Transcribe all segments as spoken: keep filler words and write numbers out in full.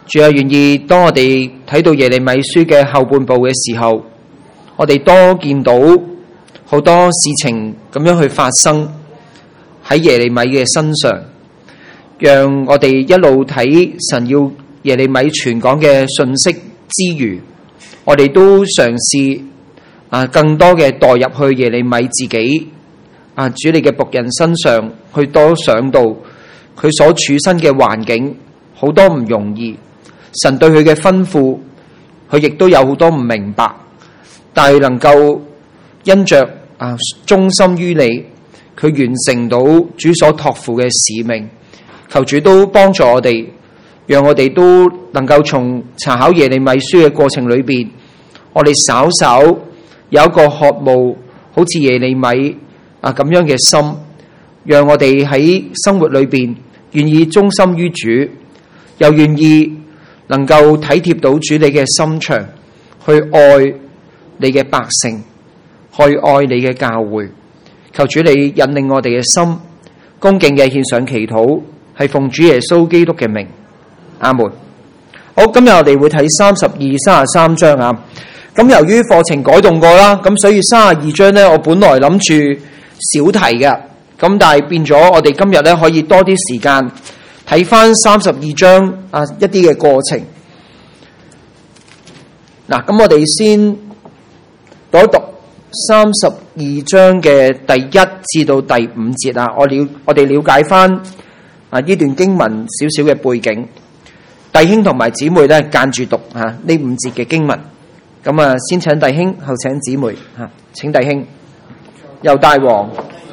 主啊，願意當我哋睇到耶利米書嘅後半部嘅時候，我哋多見到好多事情咁樣去發生喺耶利米嘅身上，讓我哋一路睇神要耶利米傳講嘅信息之餘，我哋都嘗試啊更多嘅代入去耶利米自己啊主你嘅僕人身上，去多想到佢所處身嘅環境好多唔容易，神對佢嘅吩咐，佢亦都有好多唔明白，但係能夠因着啊忠心於你，佢完成到主所託付嘅使命。求主都幫助我哋，讓我哋都能夠從查考耶利米書嘅過程裏邊，我哋稍稍有一個渴慕，好似耶利米啊咁樣嘅心，讓我哋喺生活裏邊願意忠心於主，又願意能夠體貼到主你嘅心腸，去愛你嘅百姓，去愛你嘅教會。求主你引領我哋嘅心，恭敬嘅獻上祈禱，係奉主耶穌基督嘅名，阿門。好，今日我哋會睇三十二、三十三章啊。咁由於課程改動過啦，咁所以三十二章呢，我本來諗住少提嘅，咁但係變咗我哋今日呢，可以多啲時間睇翻三十二章啊一啲嘅過程。嗱，咁我哋先讀一讀三十二章嘅第一至到第五節啊，我了我哋了解翻啊呢段經文少少嘅背景。弟兄同埋姊妹咧間住讀吓呢五節嘅經文。咁啊，先請弟兄，後請姊妹吓，請弟兄。猶大王。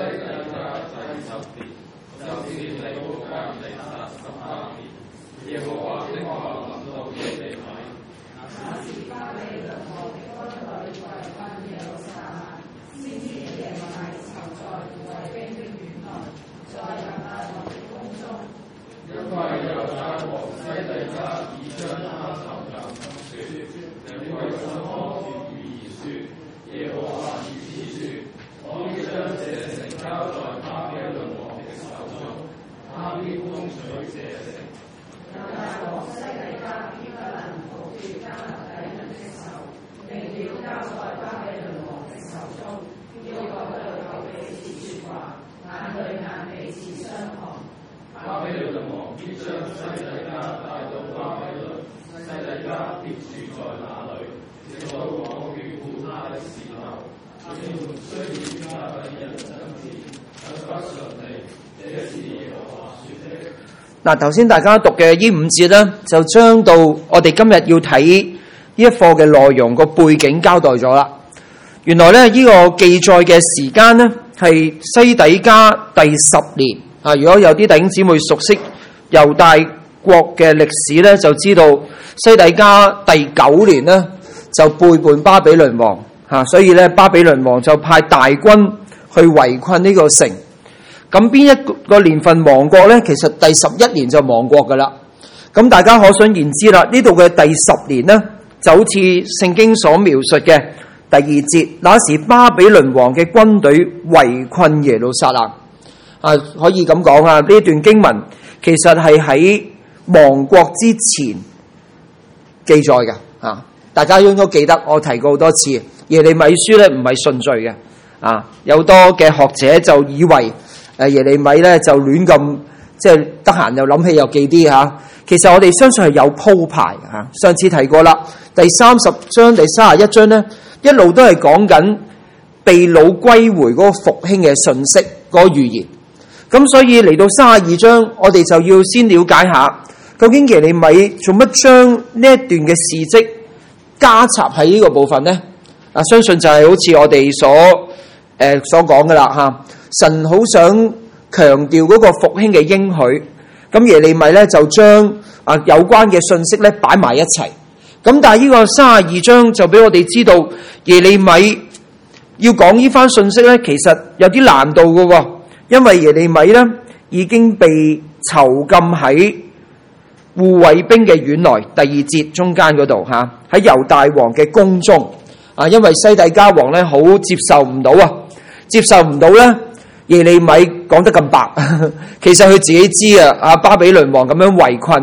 嗱，頭先大家讀嘅呢五節咧，就將到我哋今日要睇呢一課嘅內容個背景交代咗啦。原來咧呢個記載嘅時間咧係西底家第十年啊。如果有啲弟兄姊妹熟悉猶大國嘅歷史咧，就知道西底家第九年咧就背叛巴比倫王吓，所以咧巴比倫王就派大軍去圍困呢個城。咁邊一個年份亡國呢？其實第十一年就亡國噶啦。咁大家可想而知啦，呢度嘅第十年呢，就好似聖經所描述嘅第二節，那時巴比倫王嘅軍隊圍困耶路撒冷。啊，可以咁講啊，呢段經文其實係喺亡國之前記載嘅。啊，大家應該記得，我提過好多次，耶利米書咧唔係順序嘅。啊，有多嘅學者就以為。誒耶利米咧就亂咁，即係得閒又諗起又記啲嚇。其實我哋相信係有鋪排嚇。上次提過啦，第三十章、第三十一章咧，一路都係講緊被擄歸回嗰個復興嘅信息嗰個預言。咁所以嚟到三十二章，我哋就要先了解下究竟耶利米做乜將呢一段嘅事蹟加插喺呢個部分呢？啊，相信就係好似我哋所誒、呃、所講嘅啦嚇。神好想強調嗰個復興嘅應許，咁耶利米咧就將啊有關嘅信息咧擺埋一齊。咁但係呢個三十二章就俾我哋知道，耶利米要講呢番信息咧，其實有啲難度嘅，因為耶利米咧已經被囚禁喺護衛兵嘅院內，第二節中間嗰度吓，喺猶大王嘅宮中啊，因為西底家王咧好接受唔到啊，接受唔到咧。耶利米講得咁白，其實佢自己知啊，阿巴比倫王咁樣圍困，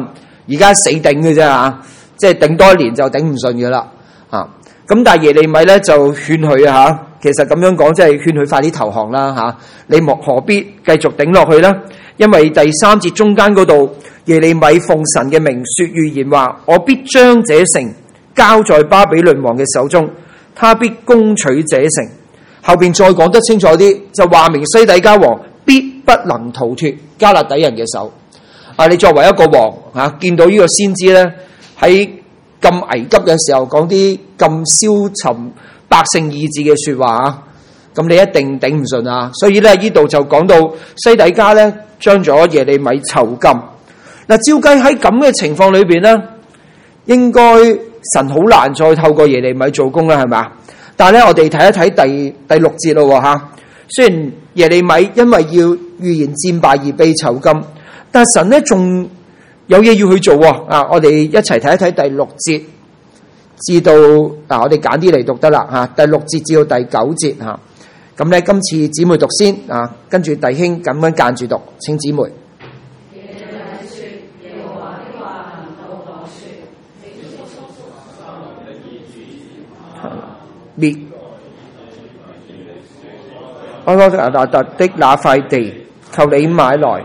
而家死頂嘅啫嚇，即係頂多一年就頂唔順嘅啦嚇。咁但係耶利米咧就勸佢啊嚇，其實咁樣講即係勸佢快啲投降啦嚇，你莫何必繼續頂落去啦？因為第三節中間嗰度，耶利米奉神嘅名說預言話：我必將這城交在巴比倫王嘅手中，他必攻取這城。後邊再講得清楚啲，就話明西底家王必不能逃脫迦勒底人嘅手。啊，你作為一個王嚇，見到呢個先知咧喺咁危急嘅時候講啲咁消沉百姓意志嘅說話啊，咁你一定頂唔順啊！所以咧呢度就講到西底家咧將咗耶利米囚禁。嗱，照計喺咁嘅情況裏邊咧，應該神好難再透過耶利米做工啦，係咪？但係咧，我哋睇一睇第第六節咯嚇。雖然耶利米因為要預言戰敗而被囚禁，但係神咧仲有嘢要去做喎。啊，我哋一齊睇一睇第六節至到嗱，我哋揀啲嚟讀得啦嚇。第六節至到第九節嚇。咁咧，今次姊妹讀先啊，跟住弟兄咁樣間住讀。請姊妹。滅安拉亞達特的那塊地，求你買來。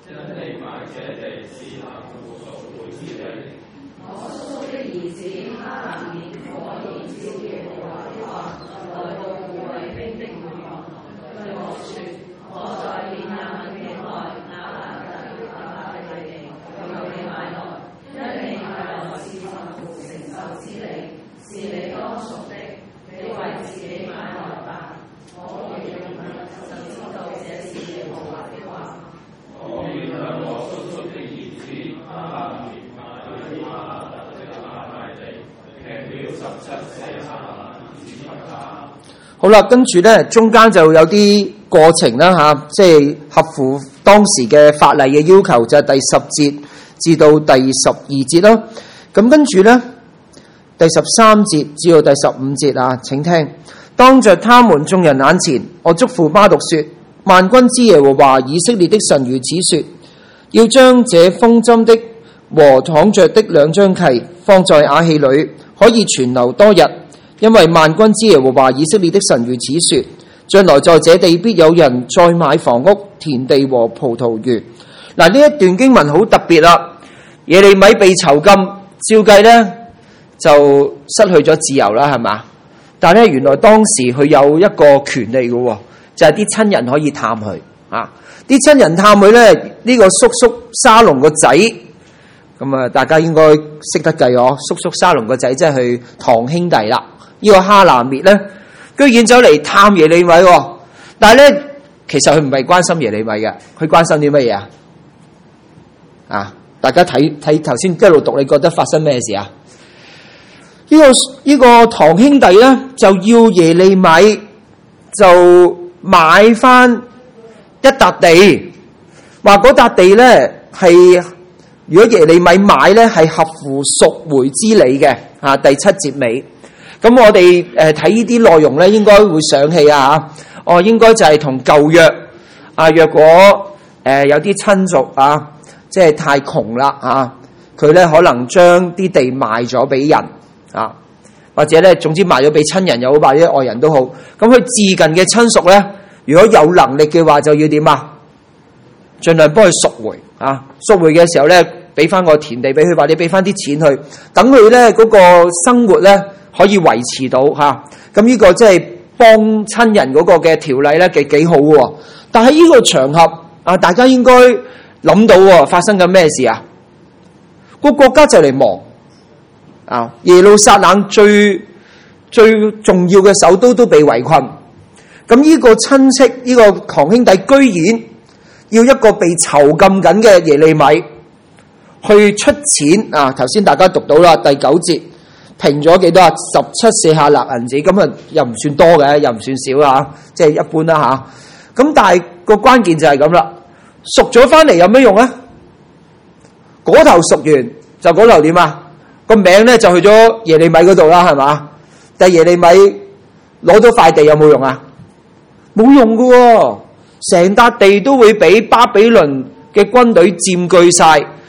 好啦，跟住咧，中間就有啲過程啦吓，即係合乎當時嘅法例嘅要求，就係第十節至到第十二節啦。咁跟住咧，第十三節至到第十五節啊，請聽：當着他們眾人眼前，我囑咐巴讀說：萬軍之耶和華以色列的神如此說，要將這封針的和躺着的兩張契放在瓦器裏，可以存留多日。因為萬軍之耶和華以色列的神如此說：將來在這地必有人再買房屋、田地和葡萄園。嗱，呢一段經文好特別啦。耶利米被囚禁，照計呢就失去咗自由啦，係嘛？但係咧，原來當時佢有一個權利嘅，就係啲親人可以探佢啊。啲親人探佢咧，呢、這個叔叔沙龍個仔。咁啊，大家應該識得計哦。叔叔沙龍個仔即係佢堂兄弟啦。呢、這個哈拿滅咧，居然走嚟探耶利米，但係咧，其實佢唔係關心耶利米嘅，佢關心啲乜嘢啊？啊，大家睇睇頭先一路讀，你覺得發生咩事啊？呢、這個呢、這個堂兄弟咧，就要耶利米就買翻一笪地，話嗰笪地咧係如果耶利米買咧係合乎贖回之理嘅。啊，第七節尾。咁我哋誒睇呢啲內容咧，應該會想起啊，哦，應該就係同舊約啊，若果誒、呃、有啲親族啊，即係太窮啦啊，佢咧可能將啲地賣咗俾人啊，或者咧總之賣咗俾親人又好，或者外人都好。咁佢至近嘅親屬咧，如果有能力嘅話，就要點啊？盡量幫佢贖回啊！贖回嘅時候咧，俾翻個田地俾佢，或者俾翻啲錢去，等佢咧嗰個生活咧可以維持到嚇，咁、啊、呢個即係幫親人嗰個嘅條例咧，幾幾好喎。但係呢個場合啊，大家應該諗到喎，發生緊咩事啊？個國家就嚟亡啊！耶路撒冷最最重要嘅首都都被圍困，咁呢個親戚呢、呢個堂兄弟居然要一個被囚禁緊嘅耶利米去出錢啊！頭先大家讀到啦，第九節。平咗幾多啊？十七舍客勒銀子，咁啊又唔算多嘅，又唔算少啊，即係一般啦吓。咁但係個關鍵就係咁啦，贖咗翻嚟有咩用啊？嗰頭贖完就嗰頭點啊？個名咧就去咗耶利米嗰度啦，係嘛？但係耶利米攞咗塊地有冇用啊？冇用噶，成笪地都會俾巴比倫嘅軍隊佔據晒，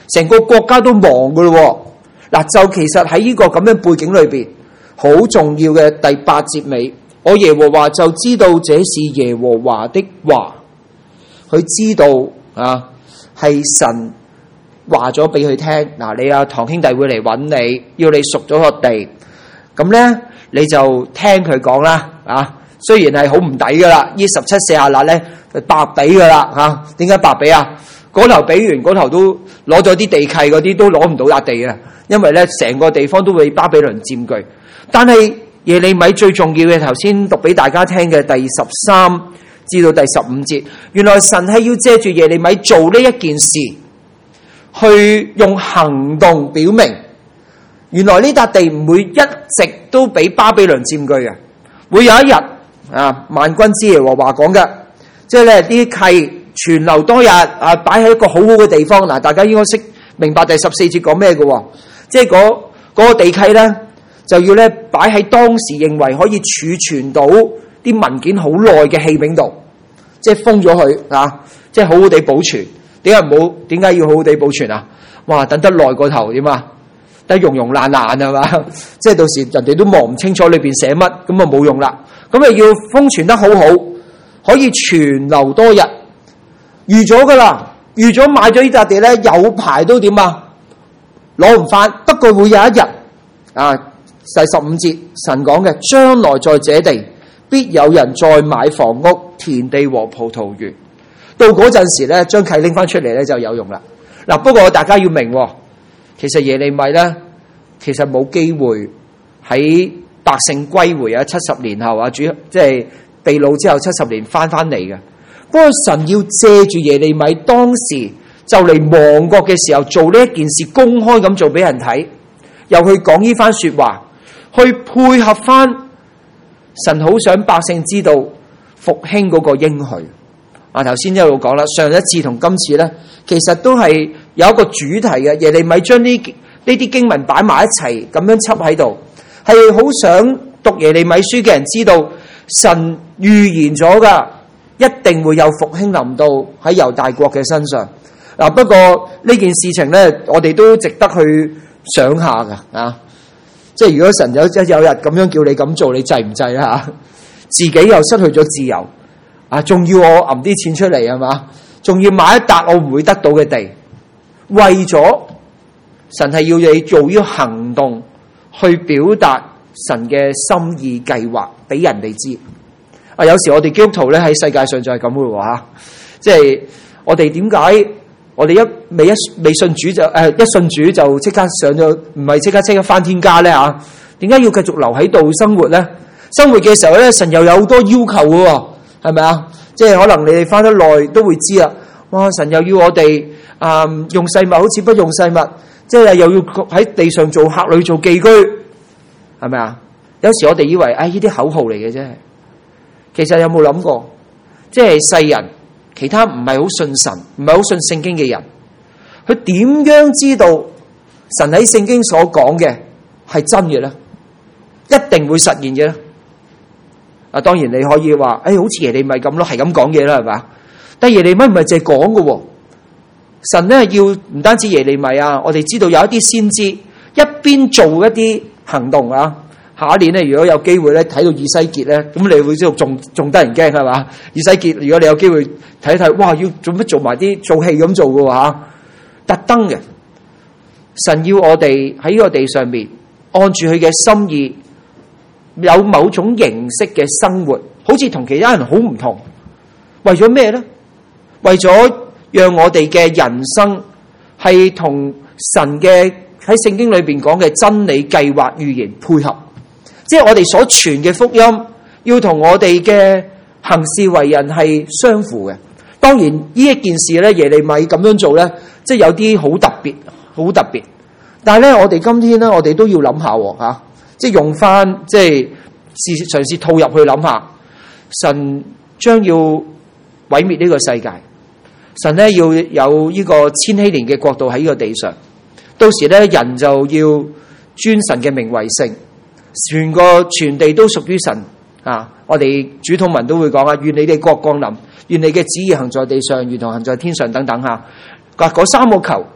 成個國家都亡噶咯。嗱，就其實喺呢個咁樣背景裏邊，好重要嘅第八節尾，我耶和華就知道這是耶和華的話，佢知道啊係神話咗俾佢聽。嗱，你啊堂兄弟會嚟揾你，要你贖咗個地，咁咧你就聽佢講啦。啊，雖然係好唔抵噶啦，呢十七四下勒咧白俾噶啦吓。點解白俾啊？嗰頭俾完，嗰頭都攞咗啲地契，嗰啲都攞唔到笪地嘅，因為咧成個地方都會巴比倫佔據。但係耶利米最重要嘅，頭先讀俾大家聽嘅第十三至到第十五節，原來神係要借住耶利米做呢一件事，去用行動表明，原來呢笪地唔會一直都俾巴比倫佔據嘅，會有一日啊，萬軍之耶和華講嘅，即係咧啲契存留多日啊，擺喺一個好好嘅地方。嗱，大家應該識明白第十四節講咩嘅，即係嗰嗰個地契咧，就要咧擺喺當時認為可以儲存到啲文件好耐嘅器皿度，即係封咗佢啊，即係好好地保存。點解唔好？點解要好好地保存啊？哇，等得耐過頭點啊？得溶溶爛爛係嘛？即係到時人哋都望唔清楚裏邊寫乜，咁啊冇用啦。咁啊要封存得好好，可以存留多日。預咗噶啦，預咗買咗呢笪地咧，有排都點啊？攞唔翻。不過會有一日啊，第十五節神講嘅，將來在這地必有人再買房屋、田地和葡萄園。到嗰陣時咧，將契拎翻出嚟咧就有用啦。嗱，不過大家要明，其實耶利米咧，其實冇機會喺百姓歸回啊，七十年後啊，主即係被擄之後七十年翻翻嚟嘅。不過神要借住耶利米當時就嚟亡國嘅時候做呢一件事，公開咁做俾人睇，又去講呢番說話，去配合翻神好想百姓知道復興嗰個應許。啊，頭先一路講啦，上一次同今次咧，其實都係有一個主題嘅。耶利米將呢呢啲經文擺埋一齊咁樣輯喺度，係好想讀耶利米書嘅人知道神預言咗噶，一定會有復興臨到喺猶大國嘅身上。嗱，不過呢件事情咧，我哋都值得去想下噶啊！即係如果神有一有日咁樣叫你咁做，你制唔制啊？吓，自己又失去咗自由啊，仲要我揞啲錢出嚟係嘛？仲要買一笪我唔會得到嘅地，為咗神係要你做呢行動去表達神嘅心意計劃俾人哋知。啊，有時我哋基督徒咧喺世界上就係咁嘅喎，即係我哋點解我哋一未一未信主就誒、呃、一信主就即刻上咗，唔係即刻即刻返天家咧嚇？點解要繼續留喺度生活咧？生活嘅時候咧，神又有好多要求嘅喎，係咪啊？即係可能你哋返得耐都會知啊！哇，神又要我哋啊、呃、用世物好似不用世物，即係又要喺地上做客旅做寄居，係咪啊？有時我哋以為啊呢啲口號嚟嘅啫。其實有冇諗過，即係世人，其他唔係好信神，唔係好信聖經嘅人，佢點樣知道神喺聖經所講嘅係真嘅咧？一定會實現嘅咧？啊，當然你可以話，誒、哎，好似耶利米咁咯，係咁講嘢啦，係嘛？但耶利米唔係淨係講嘅，神咧要唔單止耶利米啊，我哋知道有一啲先知一邊做一啲行動啊。下一年咧，如果有機會咧睇到以西結咧，咁你會知道仲仲得人驚係嘛？以西結，如果你有機會睇一睇，哇！要做乜做埋啲做戲咁做嘅嚇，特登嘅。神要我哋喺呢個地上面按住佢嘅心意，有某種形式嘅生活，好似同其他人好唔同。為咗咩咧？為咗讓我哋嘅人生係同神嘅喺聖經裏邊講嘅真理計劃預言配合。即係我哋所傳嘅福音，要同我哋嘅行事為人係相符嘅。當然呢一件事咧，耶利米咁樣做咧，即係有啲好特別，好特別。但係咧，我哋今天咧，我哋都要諗下吓、啊，即係用翻，即係試嘗試套入去諗下，神將要毀滅呢個世界，神咧要有呢個千禧年嘅國度喺呢個地上，到時咧人就要尊神嘅名為聖。全個全地都屬於神啊！我哋主禱文都會講啊，願你哋國降臨，願你嘅旨意行在地上，如同行在天上等等吓。嗰三個球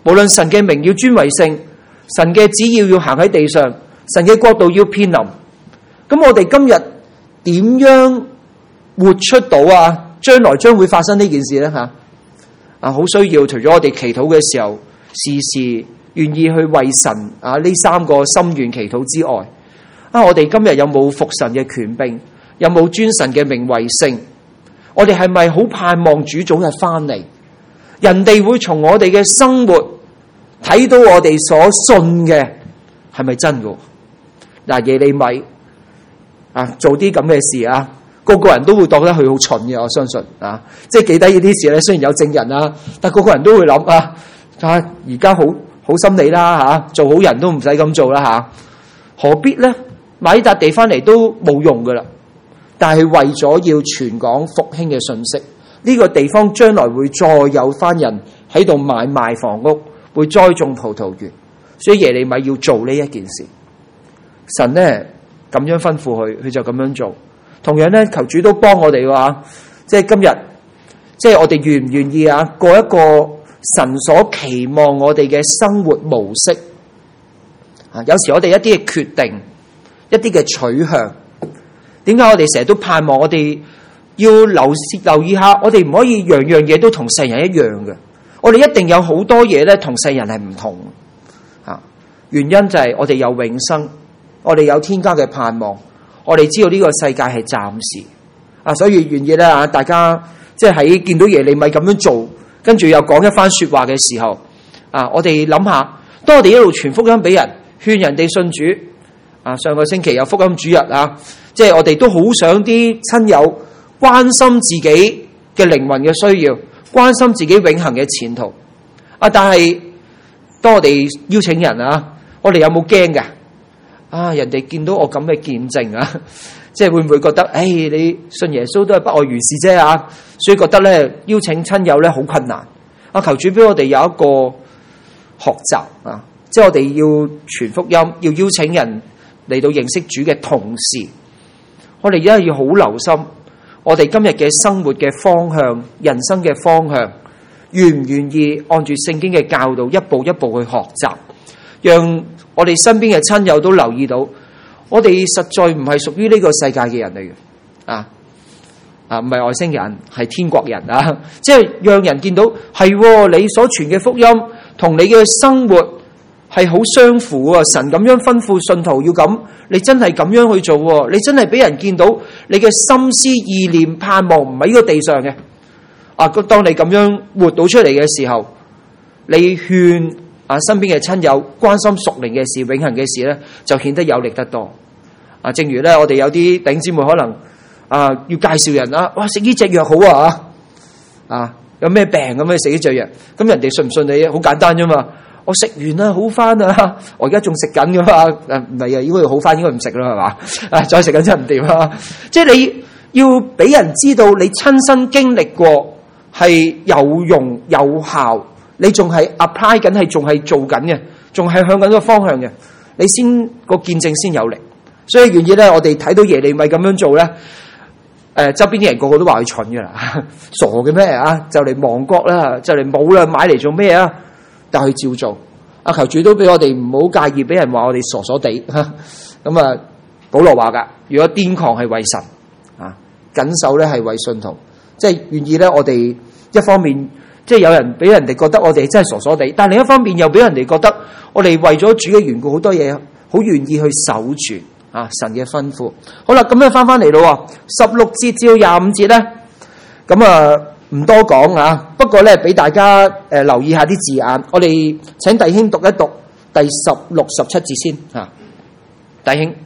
無論神嘅名要尊為聖，神嘅旨意要行喺地上，神嘅國度要遍臨。咁我哋今日點樣活出到啊？將來將會發生呢件事呢？吓啊，好需要除咗我哋祈禱嘅時候，時時願意去為神啊呢三個心願祈禱之外，啊，我哋今日有冇服神嘅權柄？有冇尊神嘅名為聖？我哋係咪好盼望主早日翻嚟？人哋會從我哋嘅生活睇到我哋所信嘅係咪真嘅？嗱，耶利米啊，做啲咁嘅事啊，個個人都會覺得佢好蠢嘅，我相信啊，即係記低呢啲事咧。雖然有證人啊，但個個人都會諗啊，啊，而家好好心理啦吓，做好人都唔使咁做啦吓，何必咧？買呢笪地翻嚟都冇用噶啦。但係為咗要傳講復興嘅信息，呢個地方將來會再有翻人喺度買賣房屋，會栽種葡萄園，所以耶利米要做呢一件事。神呢咁樣吩咐佢，佢就咁樣做。同樣呢，求主都幫我哋話，即係今日，即係我哋願唔願意啊，過一個神所期望我哋嘅生活模式啊？有時我哋一啲嘅決定，一啲嘅取向。點解我哋成日都盼望我哋要留留意下，我哋唔可以樣樣嘢都同世人一樣嘅。我哋一定有好多嘢咧同世人係唔同啊。原因就係我哋有永生，我哋有天家嘅盼望，我哋知道呢個世界係暫時啊，所以願意咧啊，大家即係喺見到耶利米咁樣做，跟住又講一番說話嘅時候啊，我哋諗下，當我哋一路傳福音俾人，勸人哋信主啊。上個星期有福音主日啊。即係我哋都好想啲親友關心自己嘅靈魂嘅需要，關心自己永恆嘅前途啊！但係當我哋邀請人啊，我哋有冇驚㗎？啊！人哋見到我咁嘅見證啊，即係會唔會覺得誒、哎、你信耶穌都係不外如是啫啊？所以覺得咧邀請親友咧好困難啊！求主俾我哋有一個學習啊！即係我哋要傳福音，要邀請人嚟到認識主嘅同時，我哋而家要好留心，我哋今日嘅生活嘅方向、人生嘅方向，願唔願意按住聖經嘅教導，一步一步去學習，讓我哋身邊嘅親友都留意到，我哋實在唔係屬於呢個世界嘅人嚟嘅，啊啊，唔係外星人，係天國人啊！即係讓人見到係你所傳嘅福音，同你嘅生活係好相符啊！神咁樣吩咐信徒要咁，你真係咁樣去做，你真係俾人見到你嘅心思意念盼望唔喺呢個地上嘅啊！當你咁樣活到出嚟嘅時候，你勸啊身邊嘅親友關心屬靈嘅事、永恆嘅事咧，就顯得有力得多啊！正如咧，我哋有啲弟兄姊妹可能啊要介紹人啊，哇食呢隻藥好啊啊！有咩病咁樣食呢隻藥，咁人哋信唔信你？好簡單啫嘛！我食完啦，好翻啊！我而家仲食緊噶嘛？誒，唔係啊，應該要好翻，應該唔食啦，係嘛？啊，再食緊真唔掂啊！即係你要俾人知道你親身經歷過係有用有效，你仲係 apply 緊，係仲係做緊嘅，仲係向緊個方向嘅，你先個見證先有力。所以願意咧，我哋睇到耶利米咁樣做咧，誒，周邊啲人個個都話佢蠢噶啦，傻嘅咩啊？就嚟亡國啦，就嚟冇啦，買嚟做咩啊？但係照做，阿求主都俾我哋唔好介意，俾人話我哋傻傻地嚇。咁啊，保羅話噶，如果癲狂係為神啊，緊守咧係為信徒，即係願意咧。我哋一方面即係有人俾人哋覺得我哋真係傻傻地，但係另一方面又俾人哋覺得我哋為咗主嘅緣故，好多嘢好願意去守住啊神嘅吩咐。好啦，咁樣翻翻嚟咯，十六節至到廿五節咧，咁啊。唔多講啊，不過咧俾大家誒、呃、留意下啲字眼，我哋請弟兄讀一讀第十六、十七節先嚇、啊。弟兄，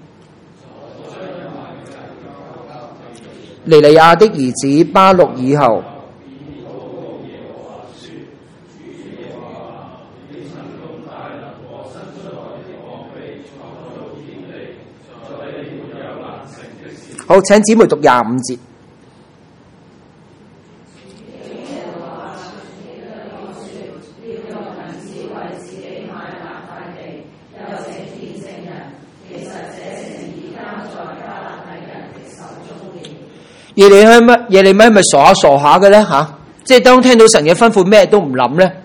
尼利亞的兒子巴錄以後，好，請姊妹讀廿五節。耶利米乜？耶利米係咪傻下傻下嘅咧吓？即係當聽到神嘅吩咐咩都唔諗咧？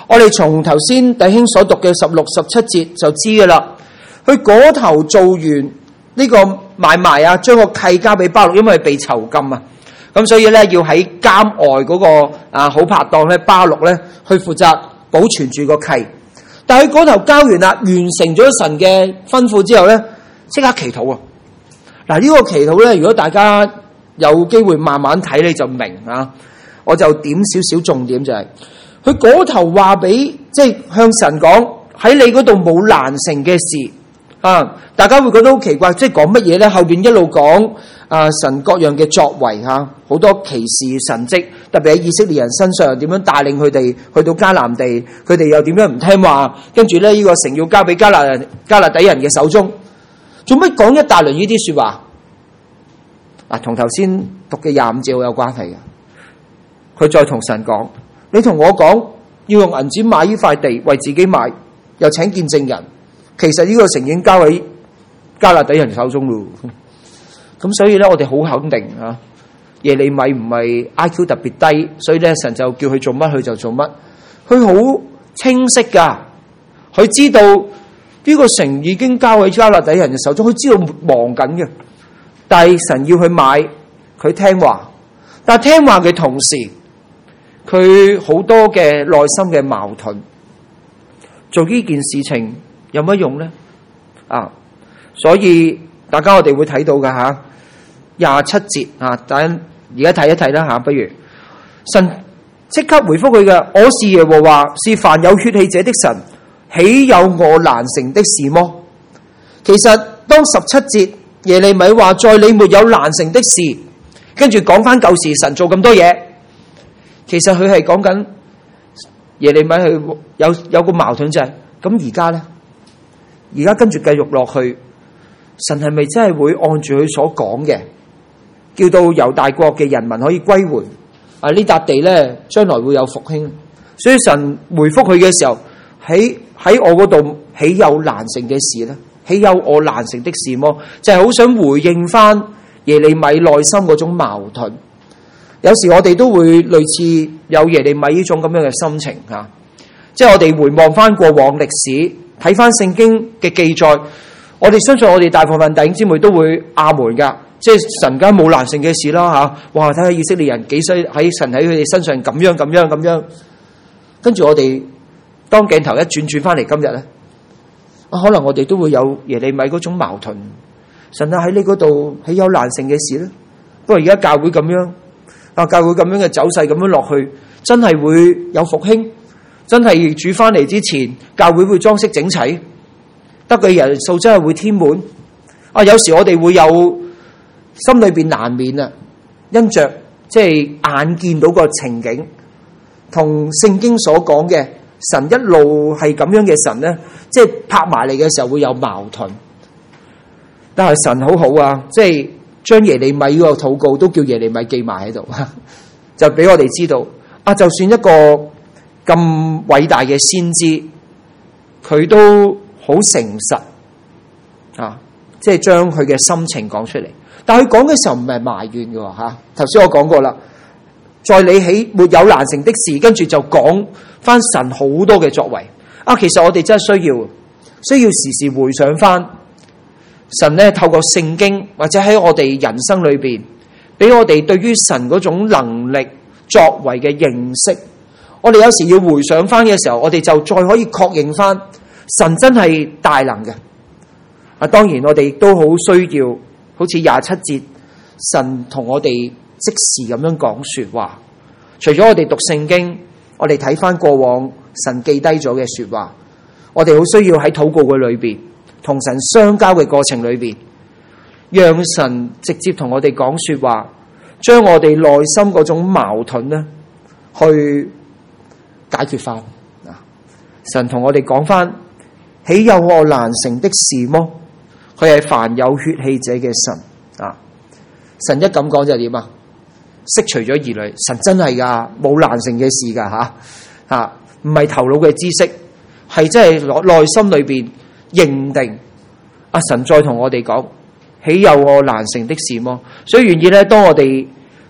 我哋從頭先弟兄所讀嘅十六、十七節就知㗎啦。佢嗰頭做完呢個買賣啊，將個契交俾巴錄，因為被囚禁啊，咁所以咧要喺監外嗰個啊好拍檔咧巴錄咧去負責保存住個契。但係佢嗰頭交完啦，完成咗神嘅吩咐之後咧，即刻祈禱啊！嗱，呢個祈禱咧，如果大家有機會慢慢睇，你就明啊。我就點少少重點就係、是，佢嗰頭話俾即係向神講喺你嗰度冇難成嘅事啊！大家會覺得好奇怪，即係講乜嘢咧？後邊一路講啊神各樣嘅作為嚇，好、啊、多奇事神蹟，特別喺以色列人身上點樣帶領佢哋去到迦南地，佢哋又點樣唔聽話，跟住咧呢個城要交俾迦勒人、迦勒底人嘅手中，做乜講一大輪呢啲説話？嗱、啊，同頭先讀嘅廿五節好有關係嘅。佢再同神講：你同我講要用銀子買呢塊地，為自己買，又請見證人。其實呢個城已經交喺迦勒底人手中咯。咁所以咧，我哋好肯定啊，耶利米唔係 I Q 特別低，所以咧神就叫佢做乜佢就做乜。佢好清晰噶，佢知道呢個城已經交喺迦勒底人嘅手中，佢知道忙緊嘅。但係神要去買，佢聽話，但係聽話嘅同時，佢好多嘅內心嘅矛盾，做呢件事情有乜用呢？啊，所以大家我哋會睇到噶吓，廿七節啊，大家而家睇一睇啦吓，不如神即刻回覆佢嘅：我是耶和華，是凡有血氣者的神，豈有我難成的事麼？其實當十七節耶利米話在你沒有難成的事，跟住講翻舊時神做咁多嘢。其實佢係講緊耶利米佢有有個矛盾就係咁而家咧，而家跟住繼續落去，神係咪真係會按住佢所講嘅，叫到猶大國嘅人民可以歸回啊？呢笪地咧將來會有復興，所以神回覆佢嘅時候，喺喺我嗰度豈有難成嘅事咧？豈有我難成的事麼？就係好想回應翻耶利米內心嗰種矛盾。有時我哋都會類似有耶利米呢種咁樣嘅心情嚇，即係我哋回望翻過往歷史，睇翻聖經嘅記載，我哋相信我哋大部分弟兄姊妹都會阿門噶，即係神梗冇難成嘅事啦嚇。哇！睇下以色列人幾衰，喺神喺佢哋身上咁樣咁樣咁樣，跟住我哋當鏡頭一轉轉翻嚟今日咧，可能我哋都會有耶利米嗰種矛盾。神啊，喺你嗰度豈有難成嘅事咧？不過而家教會咁樣。啊！教會咁樣嘅走勢咁樣落去，真係會有復興，真係主翻嚟之前，教會會裝飾整齊，得嘅人數真係會添滿。啊！有時我哋會有心裏邊難免啊，因着即係眼見到個情景，同聖經所講嘅神一路係咁樣嘅神咧，即係拍埋嚟嘅時候會有矛盾。但係神好好啊，即係。將耶利米嗰個禱告都叫耶利米記埋喺度，就俾我哋知道啊！就算一個咁偉大嘅先知，佢都好誠實啊！即係將佢嘅心情講出嚟。但係佢講嘅時候唔係埋怨嘅吓。頭先我講過啦，在你起沒有難成的事，跟住就講翻神好多嘅作為啊！其實我哋真係需要，需要時時回想翻。神咧透過聖經或者喺我哋人生裏邊，俾我哋對於神嗰種能力作為嘅認識，我哋有時要回想翻嘅時候，我哋就再可以確認翻神真係大能嘅。啊，當然我哋都好需要，好似廿七節，神同我哋即時咁樣講說話。除咗我哋讀聖經，我哋睇翻過往神記低咗嘅說話，我哋好需要喺禱告嘅裏邊。同神相交嘅過程裏邊，讓神直接同我哋講說話，將我哋內心嗰種矛盾咧，去解決翻。神同我哋講翻，豈有我難成的事麼？佢係凡有血氣者嘅神啊！神一咁講就點啊？釋除咗疑慮，神真係噶，冇難成嘅事噶吓吓，唔係頭腦嘅知識，係真係內心裏邊。認定阿神再同我哋講，豈有我難成的事麼？所以願意咧，當我哋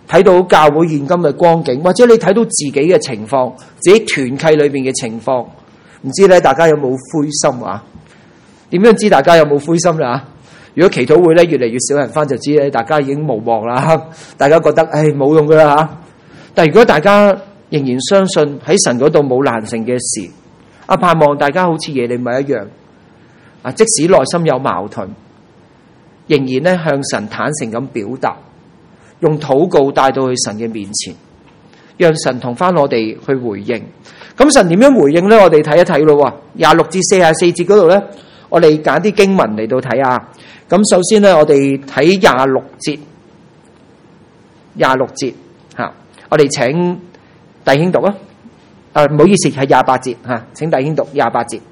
睇到教會現今嘅光景，或者你睇到自己嘅情況，自己團契裏邊嘅情況，唔知咧大家有冇灰心啊？點樣知大家有冇灰心啦？如果祈禱會咧越嚟越少人返，就知咧大家已經無望啦。大家覺得唉冇用噶啦吓。但係如果大家仍然相信喺神嗰度冇難成嘅事，啊盼望大家好似耶利米一樣，啊即使內心有矛盾，仍然咧向神坦誠咁表達，用禱告帶到去神嘅面前，讓神同翻我哋去回應。咁神點樣回應呢？我哋睇一睇咯。廿六至四十四節嗰度呢，我哋揀啲經文嚟到睇下。咁首先呢，我哋睇廿六節，廿六節吓，我哋請弟兄讀啊。誒，唔好意思，係廿八節吓，請弟兄讀廿八節。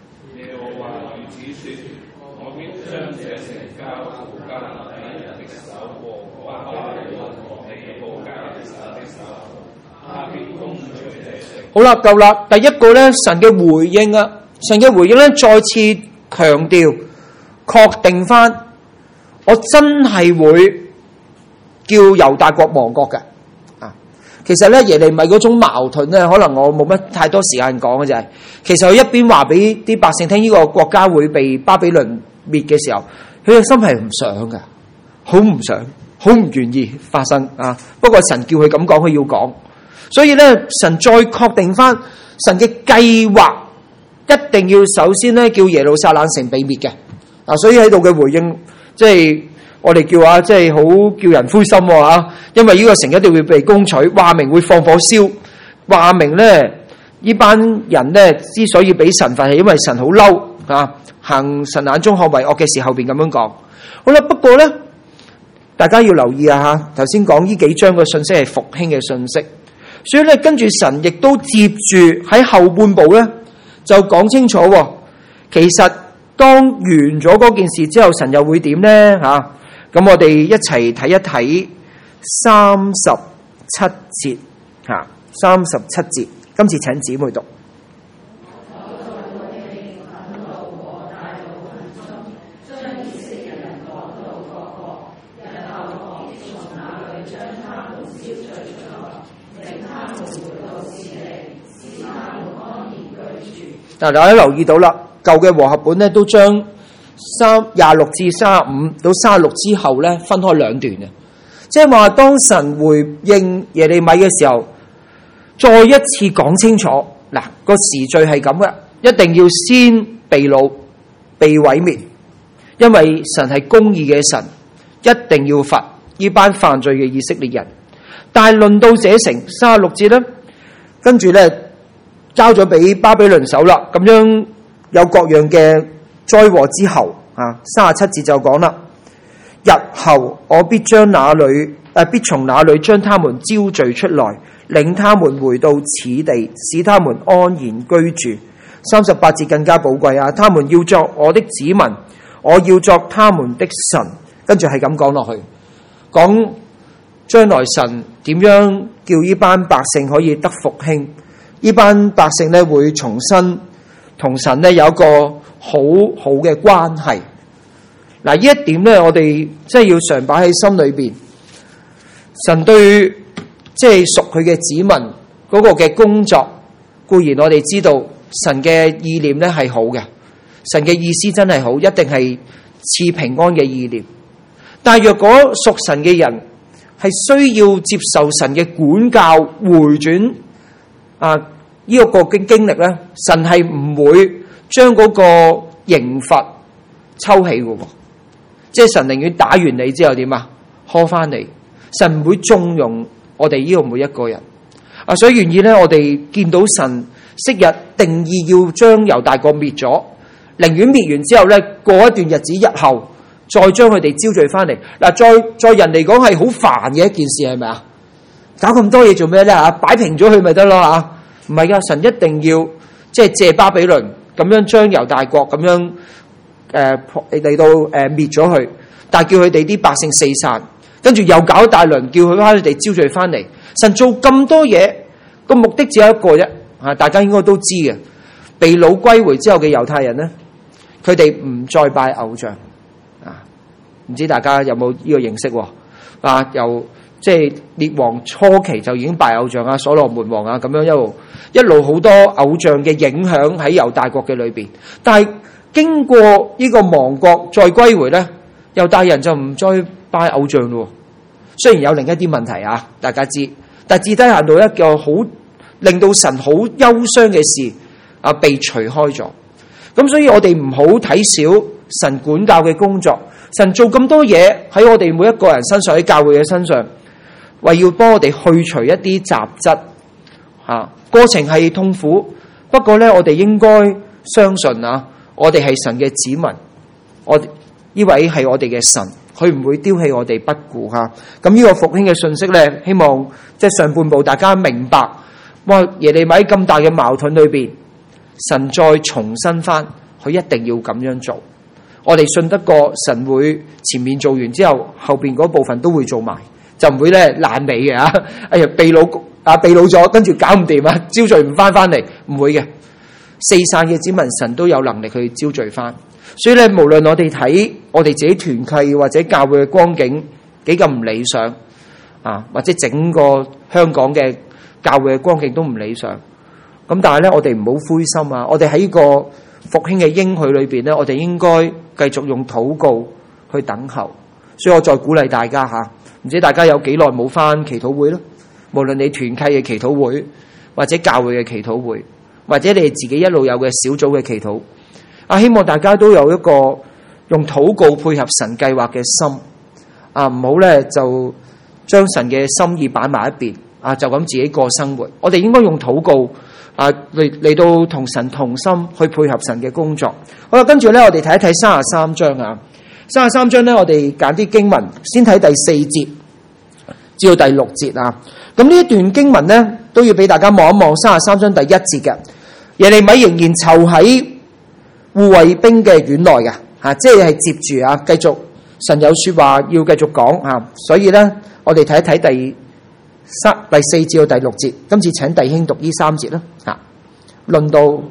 好啦，夠啦。第一個咧，神嘅回應啊，神嘅回應咧，再次強調、確定翻，我真係會叫猶大國亡國嘅。啊，其實咧耶利米嗰種矛盾咧，可能我冇乜太多時間講嘅就係，其實佢一邊話俾啲百姓聽呢個國家會被巴比倫滅嘅時候，佢嘅心係唔想嘅，好唔想，好唔願意發生啊。不過神叫佢咁講，佢要講。所以咧，神再確定翻神嘅計劃，一定要首先咧叫耶路撒冷城被滅嘅。啊，所以喺度嘅回應，即係我哋叫啊，即係好叫人灰心喎啊！因為呢個城一定會被攻取，話明會放火燒，話明咧呢班人咧之所以俾神罰，係因為神好嬲啊，行神眼中看為惡嘅事，後邊咁樣講。好啦，不過咧，大家要留意啊吓，頭先講呢幾章嘅信息係復興嘅信息。所以咧，跟住神亦都接住喺後半部咧，就講清楚。其實當完咗嗰件事之後，神又會點咧？吓，咁我哋一齊睇一睇三十七節吓，三十七節。今次請姊妹讀。嗱，大家留意到啦，舊嘅和合本咧都將三廿六至三十五到三十六之後咧分開兩段嘅，即係話當神回應耶利米嘅時候，再一次講清楚，嗱個時序係咁嘅，一定要先被擄、被毀滅，因為神係公義嘅神，一定要罰呢班犯罪嘅以色列人。但係論到這城，三十六節咧，跟住咧。交咗俾巴比倫手啦，咁樣有各樣嘅災禍之後，啊，三十七節就講啦，日後我必將那裏誒、啊，必從那裏將他們招聚出來，領他們回到此地，使他們安然居住。三十八節更加寶貴啊！他們要作我的子民，我要作他們的神。跟住係咁講落去，講將來神點樣叫呢班百姓可以得復興。呢班百姓咧會重新同神咧有一個好好嘅關係。嗱，呢一點咧，我哋即係要常擺喺心裏邊。神對即係屬佢嘅子民嗰個嘅工作，固然我哋知道神嘅意念咧係好嘅，神嘅意思真係好，一定係賜平安嘅意念。但係若果屬神嘅人係需要接受神嘅管教、回轉。啊！呢、這個個嘅經歷咧，神係唔會將嗰個刑罰抽起嘅，即係神寧願打完你之後點啊，呵翻你。神唔會縱容我哋呢個每一個人啊，所以願意咧，我哋見到神昔日定義要將猶大國滅咗，寧願滅完之後咧，過一段日子日後再將佢哋招聚翻嚟。嗱，再再人嚟講係好煩嘅一件事，係咪啊？搞咁多嘢做咩咧？吓，擺平咗佢咪得咯？吓，唔係噶，神一定要即係借巴比倫咁樣將猶大國咁樣誒嚟到誒滅咗佢，但係叫佢哋啲百姓四散，跟住又搞一大輪，叫佢翻佢哋招聚翻嚟。神做咁多嘢，個目的只有一個啫。吓，大家應該都知嘅。被擄歸回之後嘅猶太人咧，佢哋唔再拜偶像啊！唔知大家有冇呢個認識？啊，由即係列王初期就已經拜偶像啊，所羅門王啊咁樣一路一路好多偶像嘅影響喺猶大國嘅裏邊。但係經過呢個亡國再歸回咧，猶大人就唔再拜偶像咯。雖然有另一啲問題啊，大家知，但係至低限度一個好令到神好憂傷嘅事啊，被除開咗。咁所以我哋唔好睇小神管教嘅工作，神做咁多嘢喺我哋每一個人身上，喺教會嘅身上，為要幫我哋去除一啲雜質啊，過程係痛苦，不過咧我哋應該相信啊，我哋係神嘅子民，我呢位係我哋嘅神。佢唔會丟棄我哋不顧嚇，咁呢個復興嘅信息咧，希望即係上半部大家明白，哇！耶利米咁大嘅矛盾裏邊，神再重申翻，佢一定要咁樣做。我哋信得過神會前面做完之後，後邊嗰部分都會做埋，就唔會咧爛尾嘅嚇。哎呀，被擄啊，被擄咗，跟住搞唔掂啊，招聚唔翻翻嚟，唔會嘅。四散嘅子民，神都有能力去招聚翻。所以咧，無論我哋睇我哋自己團契或者教會嘅光景幾咁唔理想啊，或者整個香港嘅教會嘅光景都唔理想，咁但係咧，我哋唔好灰心啊！我哋喺呢個復興嘅應許裏邊咧，我哋應該繼續用禱告去等候。所以我再鼓勵大家吓，唔知大家有幾耐冇返祈禱會咯？無論你團契嘅祈禱會，或者教會嘅祈禱會，或者你自己一路有嘅小組嘅祈禱。啊！希望大家都有一個用禱告配合神計劃嘅心，啊唔好咧就將神嘅心意擺埋一邊，啊就咁自己過生活。我哋應該用禱告啊嚟嚟到同神同心去配合神嘅工作。好啦，跟住咧我哋睇一睇三十三章啊，三十三章咧我哋揀啲經文，先睇第四節至到第六節啊。咁呢一段經文咧都要俾大家望一望三十三章第一節嘅，耶利米仍然囚喺護衛兵嘅院內嘅，吓，即係接住啊，繼續神有說話要繼續講啊，所以咧，我哋睇一睇第三、第四至到第六節。今次請弟兄讀呢三節啦，吓，論到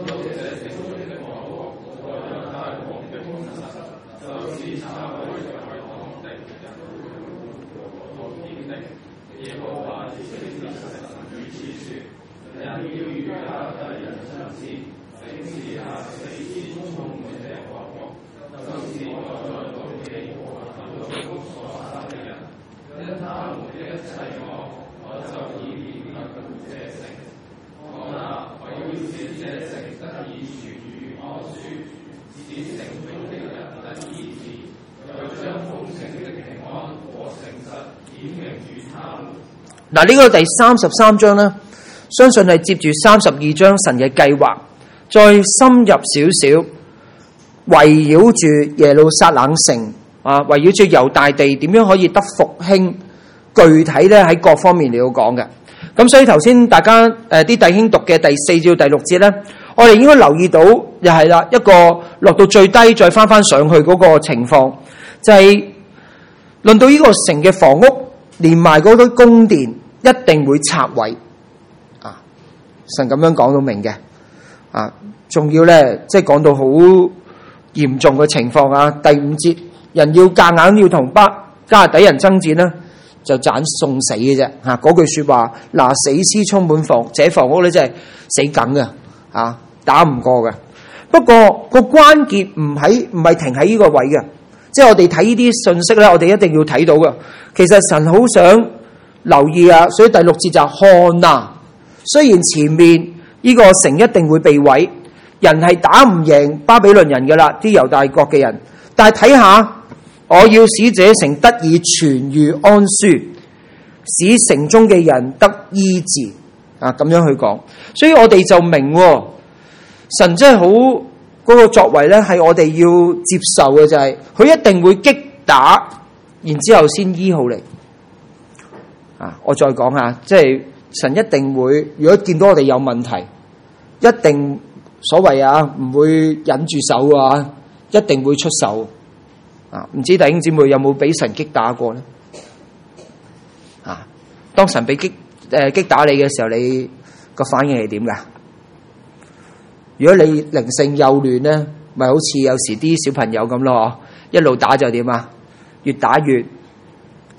嗱，呢個第三十三章呢，相信係接住三十二章神嘅計劃，再深入少少，圍繞住耶路撒冷城啊，圍繞住猶大地點樣可以得復興，具體咧喺各方面嚟到講嘅。咁所以頭先大家誒啲、呃、弟兄讀嘅第四至到第六節咧，我哋應該留意到又係啦，一個落到最低再翻翻上去嗰個情況，就係、是、論到呢個城嘅房屋連埋嗰堆宮殿一定會拆毀啊！神咁樣講到明嘅啊，仲要咧即係講到好嚴重嘅情況啊！第五節，人要夾硬要同巴加勒底人爭戰咧，就斬送死嘅啫嚇！嗰句説話，嗱，死屍充滿房，這房屋咧真係死梗嘅嚇，打唔過嘅。不過個關鍵唔喺唔係停喺呢個位嘅，即係我哋睇呢啲信息咧，我哋一定要睇到嘅。其實神好想留意啊，所以第六節就看啊，雖然前面呢個城一定會被毀，人係打唔贏巴比倫人嘅啦，啲猶大國嘅人，但係睇下。我要使這城得以痊癒安舒，使城中嘅人得醫治啊！咁樣去講，所以我哋就明神真係好嗰個作為咧，係我哋要接受嘅就係、是、佢一定會擊打，然之後先醫好你啊！我再講下，即係神一定會，如果見到我哋有問題，一定所謂啊，唔會忍住手啊，一定會出手。啊，唔知弟兄姊妹有冇俾神擊打過咧？啊，當神俾擊誒擊打你嘅時候，你個反應係點噶？如果你靈性幼嫩咧，咪好似有時啲小朋友咁咯，一路打就點啊？越打越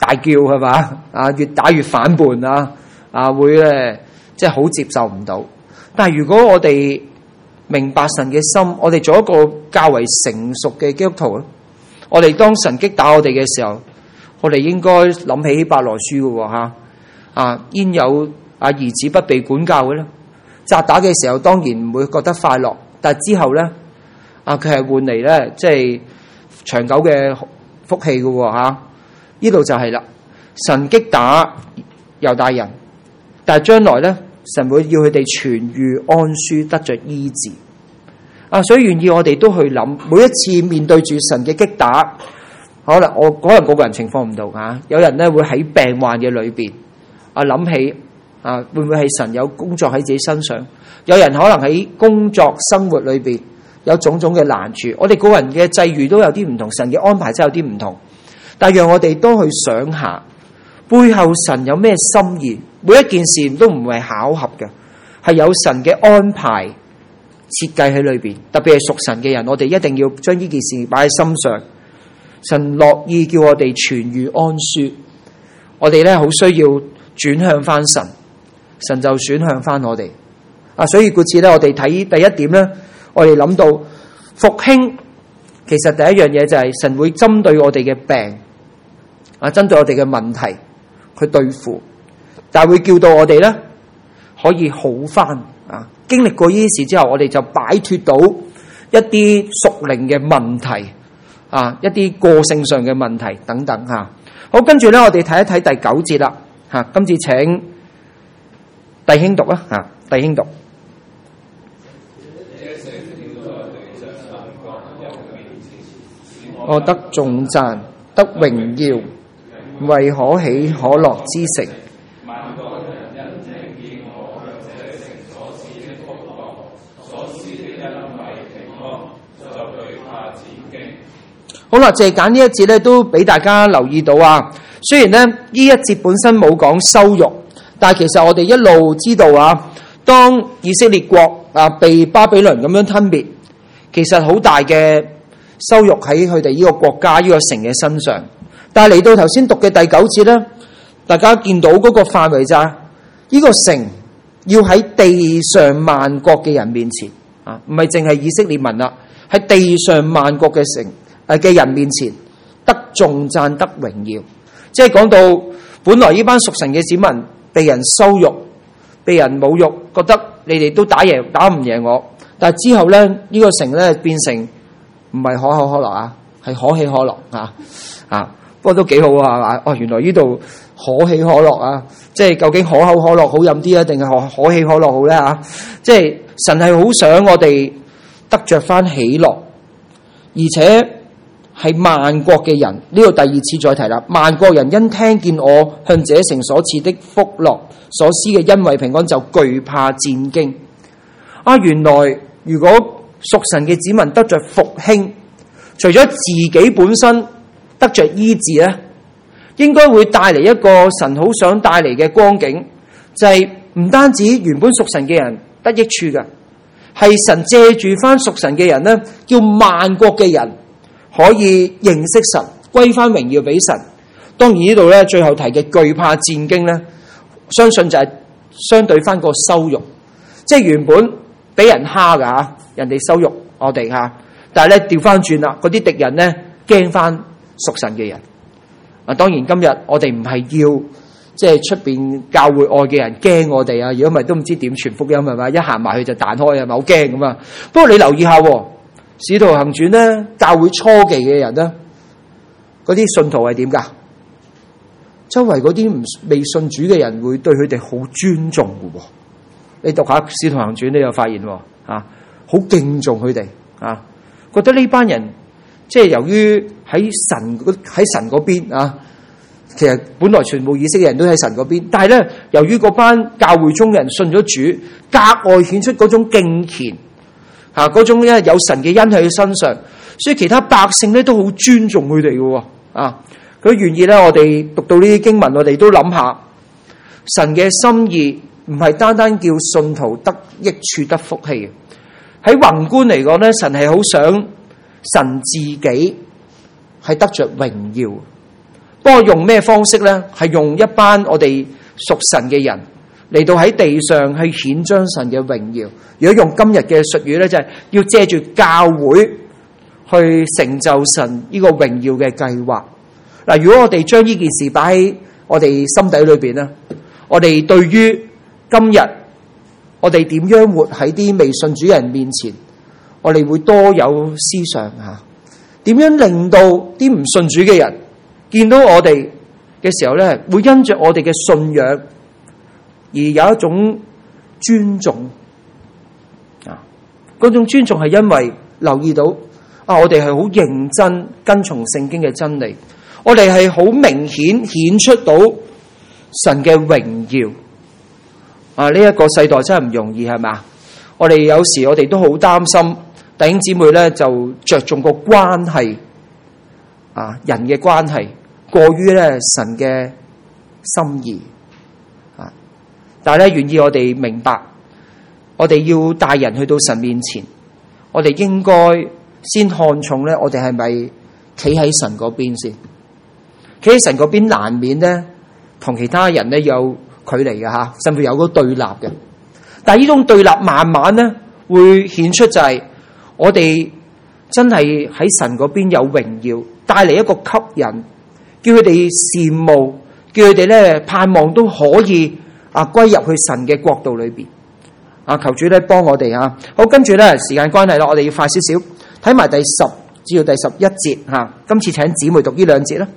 大叫係嘛？啊，越打越反叛啊！啊，會咧即係好接受唔到。但係如果我哋明白神嘅心，我哋做一個較為成熟嘅基督徒咧，我哋當神擊打我哋嘅時候，我哋應該諗起希伯來書嘅吓啊，焉有啊兒子不被管教嘅咧？責打嘅時候當然唔會覺得快樂，但係之後咧啊，佢係換嚟咧即係長久嘅福氣嘅吓。呢度就係啦，神擊打猶大人，但係將來咧，神會要佢哋痊癒安舒，得着醫治啊！所以願意我哋都去諗，每一次面對住神嘅擊打，可能我可能個個人情況唔同吓，有人咧會喺病患嘅裏邊啊諗起啊，會唔會係神有工作喺自己身上？有人可能喺工作生活裏邊有種種嘅難處，我哋個人嘅際遇都有啲唔同，神嘅安排真係有啲唔同。但讓我哋都去想下背後神有咩心意，每一件事都唔係巧合嘅，係有神嘅安排設計喺裏邊。特別係屬神嘅人，我哋一定要將呢件事擺喺心上。神樂意叫我哋痊癒安舒，我哋咧好需要轉向翻神，神就轉向翻我哋啊！所以故此咧，我哋睇第一點咧，我哋諗到復興，其實第一樣嘢就係神會針對我哋嘅病。啊！針對我哋嘅問題，去對付，但係會叫到我哋咧可以好翻啊！經歷過呢啲事之後，我哋就擺脫到一啲屬靈嘅問題啊，一啲個性上嘅問題等等嚇。好，跟住咧，我哋睇一睇第九節啦嚇。今次請弟兄讀啊嚇，弟兄讀。我得頌讚，得榮耀。為可喜可樂之城，萬國人因聽見我向這城所施的福樂，所施的恩惠平安，就懼怕戰驚。好啦，借揀呢一節咧，都俾大家留意到啊。雖然咧呢一節本身冇講羞辱，但係其實我哋一路知道啊，當以色列國啊被巴比倫咁樣吞滅，其實好大嘅羞辱喺佢哋呢個國家呢個城嘅身上。但係嚟到頭先讀嘅第九節咧，大家見到嗰個範圍就係呢個城要喺地上萬國嘅人面前啊，唔係淨係以色列民啦，喺地上萬國嘅城誒嘅人面前得頌讚得榮耀，即係講到本來呢班屬神嘅子民被人羞辱、被人侮辱，覺得你哋都打贏打唔贏我，但係之後咧呢、呢個城咧變成唔係可口可樂啊，係可喜可樂啊啊！不過都幾好啊，係嘛？哦，原來呢度可喜可樂啊，即係究竟可口可樂好飲啲啊，定係可可喜可樂好咧嚇？即係神係好想我哋得着翻喜樂，而且係萬國嘅人。呢度第二次再提啦，萬國人因聽見我向這城所賜的福樂、所施嘅恩惠平安，就懼怕戰驚。啊，原來如果屬神嘅子民得着復興，除咗自己本身得着醫治咧，應該會帶嚟一個神好想帶嚟嘅光景，就係、是、唔單止原本屬神嘅人得益處嘅，係神借住翻屬神嘅人咧，叫萬國嘅人可以認識神，歸翻榮耀俾神。當然呢度咧最後提嘅懼怕戰驚咧，相信就係相對翻個羞辱，即係原本俾人蝦噶吓，人哋羞辱我哋吓，但係咧調翻轉啦，嗰啲敵人咧驚翻屬神嘅人啊！當然今日我哋唔係要即係出邊教會外嘅人驚我哋啊！如果唔係都唔知點傳福音係嘛，一行埋去就彈開係咪好驚咁啊？不過你留意下《使徒行傳》咧，教會初期嘅人咧，嗰啲信徒係點噶？周圍嗰啲唔未信主嘅人會對佢哋好尊重嘅喎。你讀下《使徒行傳》，你又發現啊，好敬重佢哋啊，覺得呢班人。即係由於喺神喺神嗰邊啊，其實本來全部以色列人都喺神嗰邊，但係咧由於嗰班教會中人信咗主，格外顯出嗰種敬虔啊，嗰種咧有神嘅恩喺佢身上，所以其他百姓咧都好尊重佢哋嘅啊。佢願意咧，我哋讀到呢啲經文，我哋都諗下神嘅心意，唔係單單叫信徒得益處得福氣嘅。喺宏觀嚟講咧，神係好想神自己係得着榮耀， 不過用咩方式呢？係用一班我哋屬神嘅人嚟到喺地上去顯彰神嘅榮耀。如果用今日嘅術語呢，就係要借住教會去成就神呢個榮耀嘅計劃。嗱，如果我哋將呢件事擺喺我哋心底裏邊呢，我哋對於今日我哋點樣活喺啲未信主人面前，我哋會多有思想吓，點樣令到啲唔信主嘅人見到我哋嘅時候咧，會因着我哋嘅信仰而有一種尊重啊！嗰種尊重係因為留意到啊，我哋係好認真跟從聖經嘅真理，我哋係好明顯顯出到神嘅榮耀啊！呢一個世代真係唔容易，係咪？我哋有時我哋都好擔心弟兄姊妹咧，就着重個關係啊，人嘅關係過於咧神嘅心意啊！但係咧，願意我哋明白，我哋要帶人去到神面前，我哋應該先看重咧，我哋係咪企喺神嗰邊先？企喺神嗰邊難免咧，同其他人咧有距離嘅吓，甚至有個對立嘅。但係呢種對立慢慢咧會顯出就係我哋真係喺神嗰邊有榮耀，帶嚟一個吸引，叫佢哋羨慕，叫佢哋咧盼望都可以啊歸入去神嘅國度裏邊。啊，求主咧幫我哋啊！好，跟住咧時間關係啦，我哋要快少少睇埋第十至到第十一節吓。今次請姊妹讀呢兩節啦。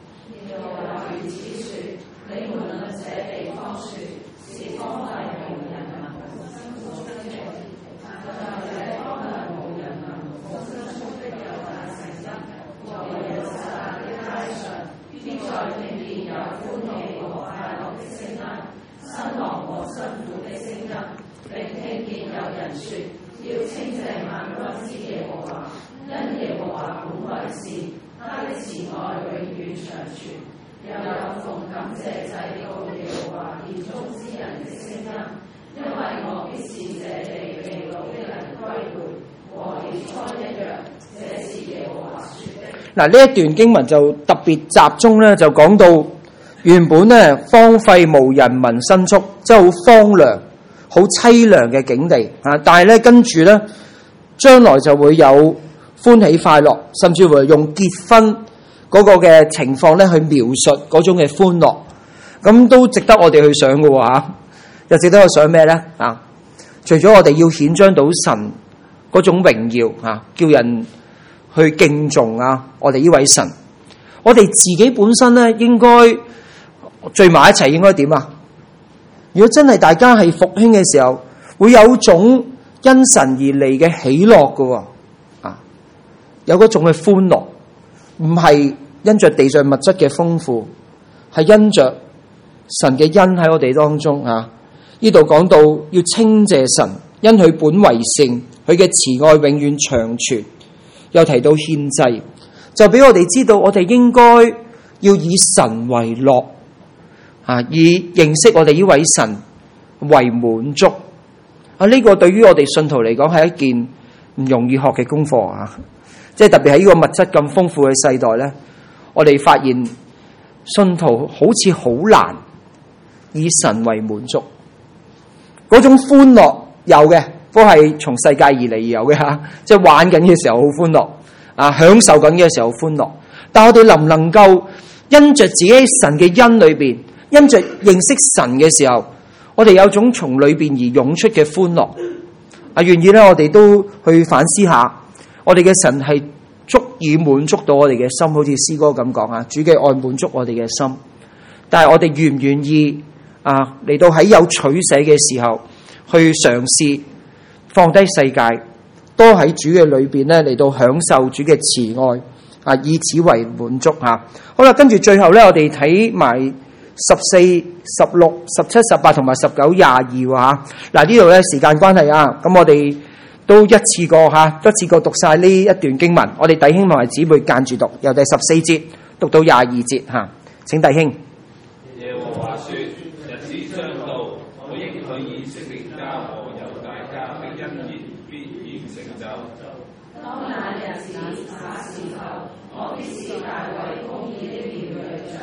嗱，呢一段經文就特別集中咧，就講到原本咧荒廢無人民牲畜，即係好荒涼、好凄涼嘅境地啊！但係咧跟住咧，將來就會有歡喜快樂，甚至會用結婚嗰個嘅情況咧去描述嗰種嘅歡樂，咁都值得我哋去想嘅喎嚇。又值得我想咩咧啊？除咗我哋要顯彰到神嗰種榮耀啊，叫人去敬重啊！我哋呢位神，我哋自己本身咧，應該聚埋一齊，應該點啊？如果真係大家係復興嘅時候，會有種因神而嚟嘅喜樂嘅，啊，有嗰種嘅歡樂，唔係因着地上物質嘅豐富，係因着神嘅恩喺我哋當中啊！呢度講到要稱謝神，因佢本為聖，佢嘅慈愛永遠長存。又提到獻祭，就俾我哋知道，我哋應該要以神為樂，啊，以認識我哋呢位神為滿足。啊，呢個對於我哋信徒嚟講係一件唔容易學嘅功課啊！即係特別喺呢個物質咁豐富嘅世代咧，我哋發現信徒好似好難以神為滿足。嗰種歡樂有嘅。都係從世界而嚟而有嘅吓，即係玩緊嘅時候好歡樂，啊，享受緊嘅時候好歡樂。但我哋能唔能夠因着自己神嘅恩裏邊，因着認識神嘅時候，我哋有種從裏邊而湧出嘅歡樂啊？願意咧，我哋都去反思下，我哋嘅神係足以滿足到我哋嘅心，好似詩歌咁講啊，主嘅愛滿足我哋嘅心。但係我哋願唔願意啊嚟到喺有取捨嘅時候去嘗試放低世界，多喺主嘅裏邊咧嚟到享受主嘅慈愛啊，以此為滿足吓。好啦，跟住最後咧，我哋睇埋十四、十六、十七、十八同埋十九、廿二吓。嗱，呢度咧時間關係啊，咁我哋都一次過吓，一次過讀晒呢一段經文。我哋弟兄同埋姊妹間住讀，由第十四節讀到廿二節吓，請弟兄。 耶和華說：日子將到，我應許以色列家和猶大家的恩言必然成就。當那日子那時候，我必使大衛公義的殿裏長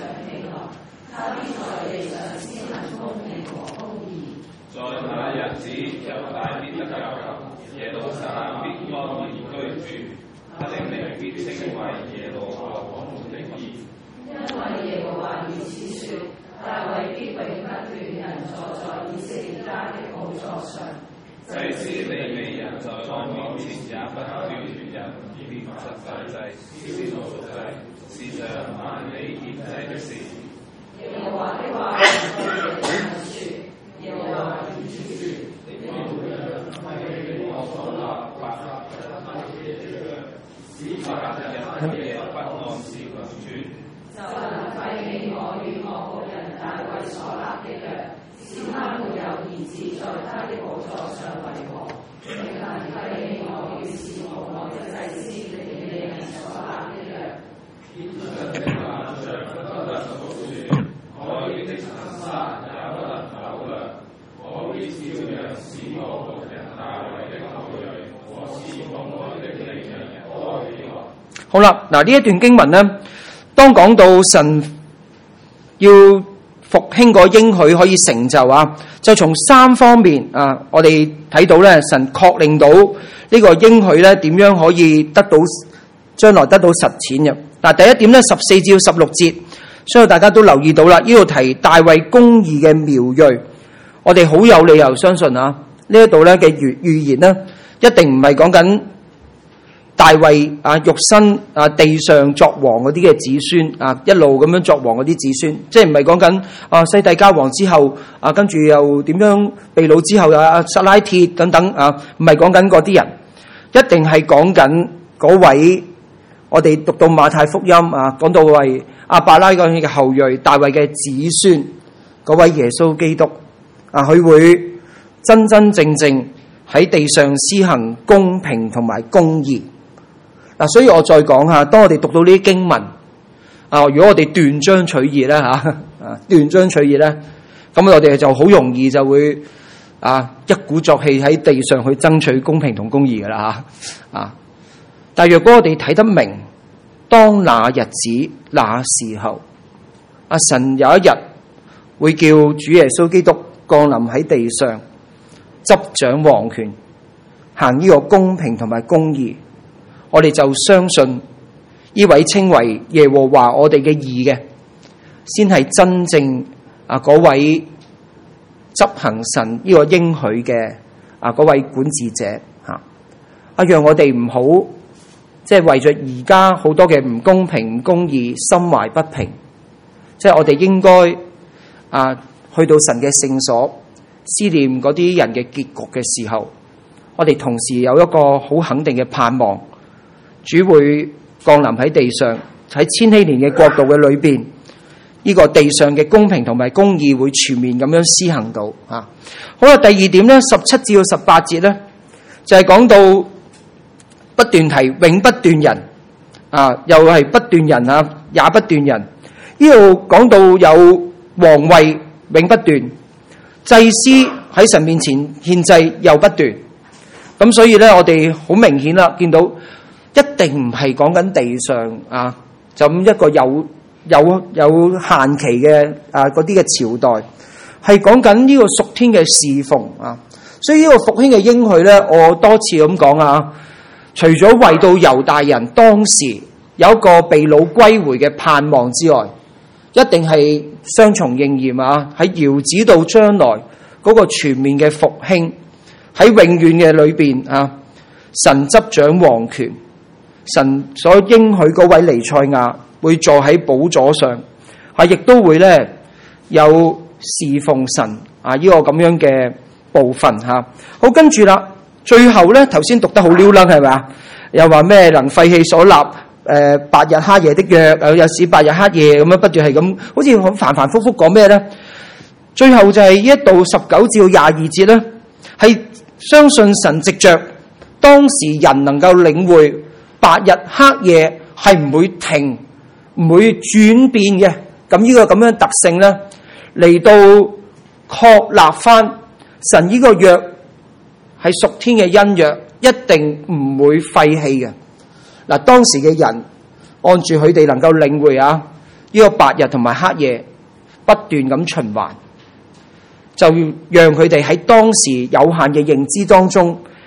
耶路撒冷必安然居住，他的名必稱為耶和華我們的義。 因為耶和華如此說，大衛必永不斷人坐在以色列家的寶座上。 祭司利未人在我面前也不斷人獻實在祭、燒素祭，是上萬里獻祭的事。 耶和華的話對耶和華說，耶和華如此說。 我所立法使百日夜不按時輪轉， 就能廢棄我與我僕人大衛所立的約，使他沒有兒子在他的寶座上為王，亦能廢棄我與侍奉我的祭司利未人所立的約。 我的神山也不能扭量，我必照樣使我僕人大衛的後裔和侍奉我的利未人哀樂。 好啦，嗱呢一段經文呢，當講到神要復興個應許可以成就啊，就從三方面啊，我哋睇到咧，神確認到呢個應許咧點樣可以得到將來得到實踐嘅。嗱，第一點咧，十四至十六節，所以大家都留意到啦，呢度提大衛公義嘅苗裔，我哋好有理由相信啊，呢一度咧嘅預預言呢，一定唔係講緊大衛啊，肉身啊，地上作王嗰啲嘅子孫啊，一路咁樣作王嗰啲子孫，即係唔係講緊啊西底家王之後啊，跟住又點樣被擄之後啊，撒拉鐵等等啊，唔係講緊嗰啲人，一定係講緊嗰位我哋讀到馬太福音啊，講到為亞伯拉罕嘅後裔，大衛嘅子孫，嗰位耶穌基督啊，佢會真真正正喺地上施行公平同埋公義。嗱，所以我再講下，當我哋讀到呢啲經文啊，如果我哋斷章取義咧嚇，啊斷章取義咧，咁我哋就好容易就會啊一鼓作氣喺地上去爭取公平同公義噶啦嚇啊！但係若果我哋睇得明，當那日子那時候，阿神有一日會叫主耶穌基督降臨喺地上，執掌王權，行呢個公平同埋公義。我哋就相信呢位稱為耶和華我哋嘅義嘅，先係真正啊嗰位執行神呢個應許嘅啊嗰位管治者嚇。啊，讓我哋唔好即係為咗而家好多嘅唔公平、唔公義，心懷不平。即係我哋應該啊去到神嘅聖所，思念嗰啲人嘅結局嘅時候，我哋同時有一個好肯定嘅盼望。主會降臨喺地上，喺千禧年嘅國度嘅裏邊，呢、這個地上嘅公平同埋公義會全面咁樣施行到啊！好啦，第二點咧，十七至到十八節咧，就係、是、講到不斷提永不斷人啊，又係不斷人啊，也不斷人。呢度講到有王位永不斷，祭司喺神面前獻祭又不斷。咁所以咧，我哋好明顯啦，見到。一定唔係講緊地上啊，就咁一個有有有限期嘅啊嗰啲嘅朝代，係講緊呢個屬天嘅侍奉啊。所以呢個復興嘅應許咧，我多次咁講啊，除咗為到猶大人當時有一個被擄歸回嘅盼望之外，一定係雙重應驗啊！喺遙指到將來嗰個全面嘅復興，喺永遠嘅裏邊啊，神執掌王權。神所應許嗰位彌賽亞會坐喺寶座上，係亦都會咧有侍奉神啊！呢、這個咁樣嘅部分吓、啊，好跟住啦，最後咧頭先讀得好溜楞係咪啊？又話咩能廢棄所立誒、呃、白日黑夜的約，又有使白日黑夜咁樣不斷係咁，好似好反反复复講咩咧？最後就係呢一度十九至廿二節咧，係相信神藉着當時人能夠領會。白日黑夜係唔會停，唔會轉變嘅。咁呢個咁樣特性咧，嚟到確立翻神呢個約係屬天嘅恩約，一定唔會廢棄嘅。嗱，當時嘅人按住佢哋能夠領會啊，呢個白日同埋黑夜不斷咁循環，就讓佢哋喺當時有限嘅認知當中，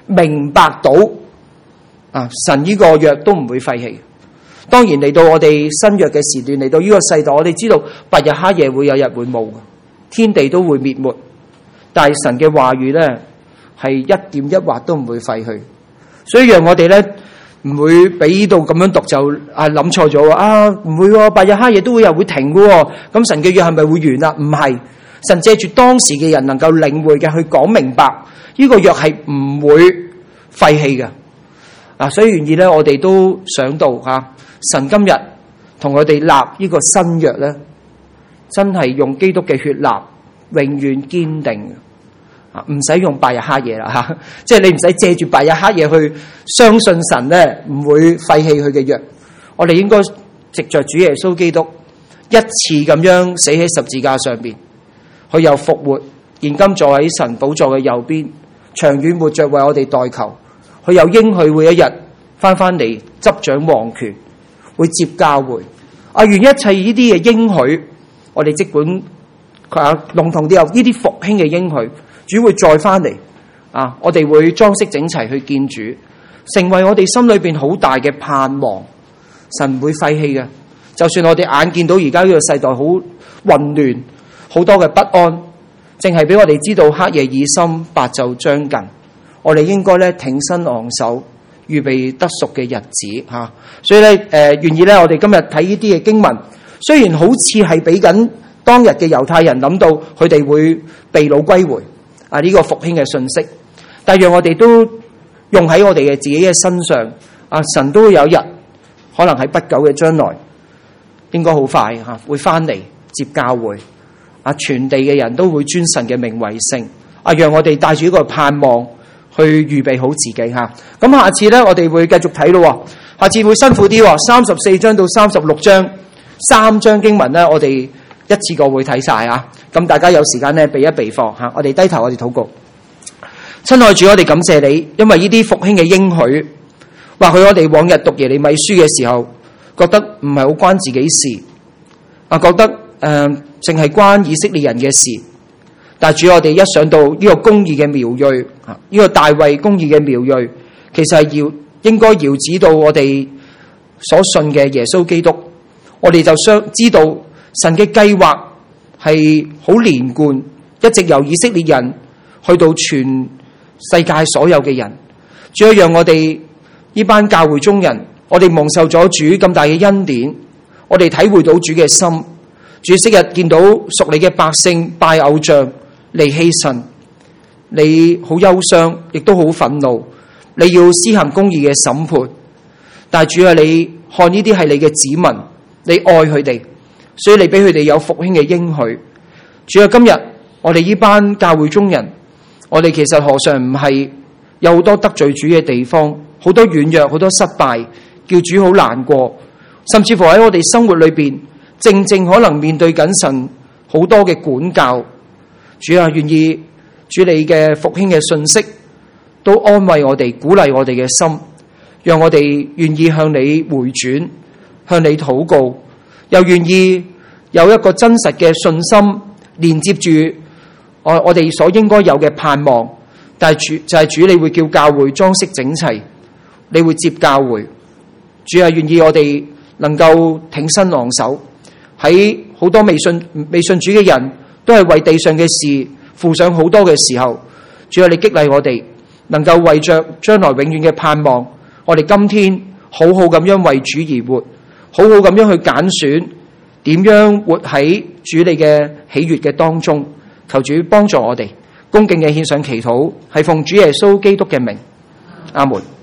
明白到啊，神呢個約都唔會廢棄。當然嚟到我哋新約嘅時段，嚟到呢個世代，我哋知道白日黑夜會有日會冇，天地都會滅沒，但係神嘅話語咧係一點一劃都唔會廢去。所以讓我哋咧唔會俾呢度咁樣讀就啊諗錯咗啊，唔會喎，白日黑夜都會有會停嘅喎，咁神嘅約係咪會完啊？唔係，神借住當時嘅人能夠領會嘅去講明白，呢個約係唔會廢棄嘅啊。所以願意咧，我哋都想到吓，神今日同我哋立呢個新約咧，真係用基督嘅血立，永遠堅定。唔使用白日黑夜啦吓，即係你唔使借住白日黑夜去相信神咧，唔會廢棄佢嘅約。我哋應該藉着主耶穌基督一次咁樣死喺十字架上邊，佢又復活，現今坐喺神寶座嘅右邊，長遠活着為我哋代求。佢又應許會一日翻翻嚟執掌王權，會接教會。啊，願一切呢啲嘅應許，我哋即管佢啊籠統啲有呢啲復興嘅應許。主會再翻嚟啊！我哋會裝飾整齊去見主，成為我哋心裏邊好大嘅盼望。神唔會廢棄嘅，就算我哋眼見到而家呢個世代好混亂，好多嘅不安，淨係俾我哋知道黑夜已深，白晝將近。我哋應該咧挺身昂首，預備得贖嘅日子吓、啊。所以咧，誒、呃，願意咧，我哋今日睇呢啲嘅經文，雖然好似係俾緊當日嘅猶太人諗到佢哋會被擄歸回。啊！呢、這個復興嘅信息，但係讓我哋都用喺我哋嘅自己嘅身上。啊！神都有一日，可能喺不久嘅將來，應該好快嚇、啊、會翻嚟接教會。啊！全地嘅人都會尊神嘅名為聖。啊！讓我哋帶住一個盼望去預備好自己嚇。咁、啊、下次咧，我哋會繼續睇咯。下次會辛苦啲喎，三十四章到三十六章，三章經文咧，我哋一次過會睇晒啊！咁大家有時間咧，備一備課吓，我哋低頭，我哋禱告。親愛主，我哋感謝你，因為呢啲復興嘅應許，或許我哋往日讀耶利米書嘅時候，覺得唔係好關自己事，啊，覺得誒淨係關以色列人嘅事。但係主，我哋一想到呢個公義嘅苗裔，啊，呢個大衛公義嘅苗裔，其實係要應該遙指到我哋所信嘅耶穌基督，我哋就相知道神嘅計劃係好連貫，一直由以色列人去到全世界所有嘅人。主要讓我哋呢班教會中人，我哋蒙受咗主咁大嘅恩典，我哋體會到主嘅心。主昔日見到屬你嘅百姓拜偶像、離棄神，你好憂傷，亦都好憤怒，你要施行公義嘅審判。但係主啊，你看呢啲係你嘅子民，你愛佢哋，所以你俾佢哋有復興嘅應許。主啊，今日我哋呢班教會中人，我哋其實何嘗唔係有好多得罪主嘅地方，好多軟弱，好多失敗，叫主好難過，甚至乎喺我哋生活裏邊，正正可能面對緊神好多嘅管教。主啊，願意主你嘅復興嘅信息都安慰我哋，鼓勵我哋嘅心，讓我哋願意向你回轉，向你禱告，又願意有一個真實嘅信心連接住我我哋所應該有嘅盼望。但係主就係、是、主，你會叫教會裝飾整齊，你會接教會。主啊，願意我哋能夠挺身昂首，喺好多未信未信主嘅人都係為地上嘅事付上好多嘅時候，主啊，你激勵我哋能夠為着將來永遠嘅盼望，我哋今天好好咁樣為主而活，好好咁樣去揀選點樣活喺主你嘅喜悅嘅當中。求主幫助我哋，恭敬嘅獻上祈禱，係奉主耶穌基督嘅名，阿門。